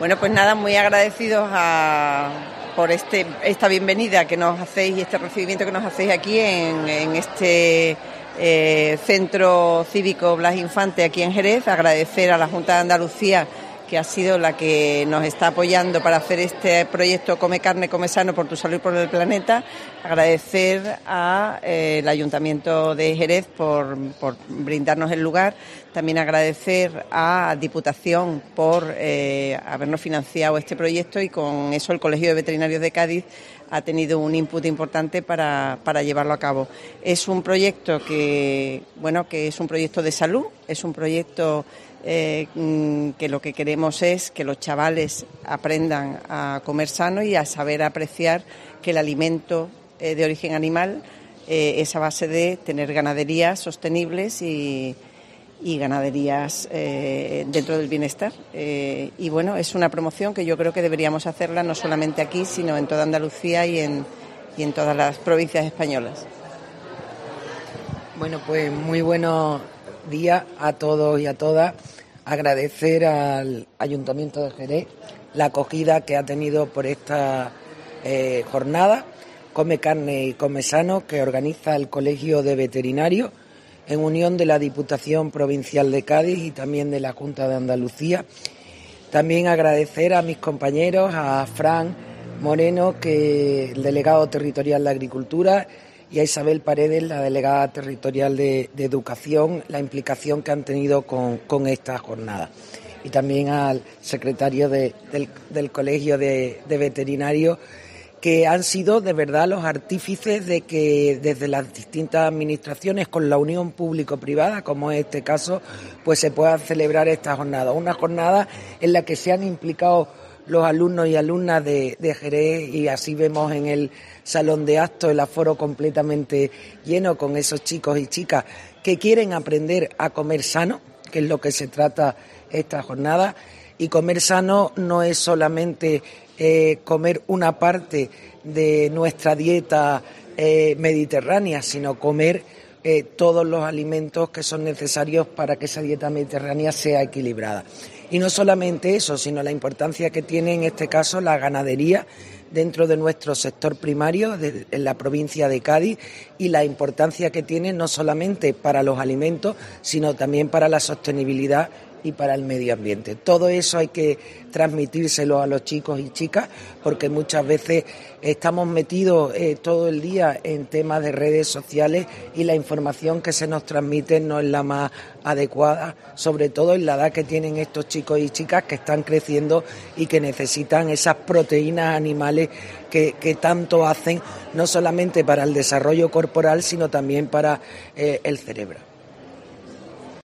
Bueno, pues nada, muy agradecidos por esta bienvenida que nos hacéis y este recibimiento que nos hacéis aquí en este Centro Cívico Blas Infante aquí en Jerez. Agradecer a la Junta de Andalucía, que ha sido la que nos está apoyando para hacer este proyecto Come Carne, Come Sano, por tu salud y por el planeta. Agradecer al Ayuntamiento de Jerez por brindarnos el lugar. También agradecer a Diputación por habernos financiado este proyecto, y con eso el Colegio de Veterinarios de Cádiz ha tenido un input importante para llevarlo a cabo. Es un proyecto que es un proyecto de salud, es un proyecto que lo que queremos es que los chavales aprendan a comer sano y a saber apreciar que el alimento de origen animal es a base de tener ganaderías sostenibles y ganaderías dentro del bienestar. Y bueno, es una promoción que yo creo que deberíamos hacerla no solamente aquí, sino en toda Andalucía y en todas las provincias españolas. Bueno, pues muy buenos días a todos y a todas. Agradecer al Ayuntamiento de Jerez la acogida que ha tenido por esta jornada Come Carne y Come Sano, que organiza el Colegio de Veterinarios en unión de la Diputación Provincial de Cádiz y también de la Junta de Andalucía. También agradecer a mis compañeros, a Fran Moreno, el delegado territorial de Agricultura, y a Isabel Paredes, la delegada territorial de Educación, la implicación que han tenido con esta jornada. Y también al secretario del Colegio de Veterinarios, que han sido de verdad los artífices de que desde las distintas administraciones, con la unión público-privada, como es este caso, pues se pueda celebrar esta jornada. Una jornada en la que se han implicado los alumnos y alumnas de Jerez, y así vemos en el salón de actos el aforo completamente lleno con esos chicos y chicas que quieren aprender a comer sano, que es lo que se trata esta jornada. Y comer sano no es solamente comer una parte de nuestra dieta mediterránea, sino comer todos los alimentos que son necesarios para que esa dieta mediterránea sea equilibrada. Y no solamente eso, sino la importancia que tiene en este caso la ganadería dentro de nuestro sector primario en la provincia de Cádiz, y la importancia que tiene no solamente para los alimentos, sino también para la sostenibilidad y para el medio ambiente. Todo eso hay que transmitírselo a los chicos y chicas, porque muchas veces estamos metidos todo el día en temas de redes sociales y la información que se nos transmite no es la más adecuada, sobre todo en la edad que tienen estos chicos y chicas que están creciendo y que necesitan esas proteínas animales que tanto hacen, no solamente para el desarrollo corporal, sino también para el cerebro.